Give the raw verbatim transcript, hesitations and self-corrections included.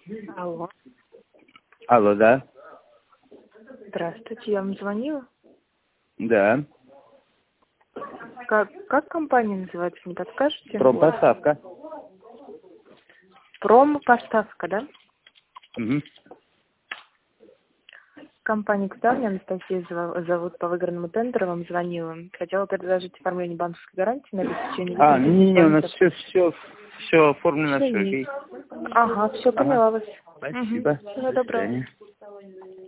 Алло. Алло, да? Здравствуйте, я вам звонила. Да. Как, как компания называется, не подскажете? Промпоставка. Промпоставка, да? Угу. Компания «Куда?» Меня Анастасия зов- зовут, по выигранному тендеру вам звонила. Хотела предложить оформление банковской гарантии на обеспечение. А, не-не-не, у нас все, все, все оформлено, Все все есть. окей. Ага, все, Ага. поняла вас. Спасибо. Угу. Всего До доброго. свидания.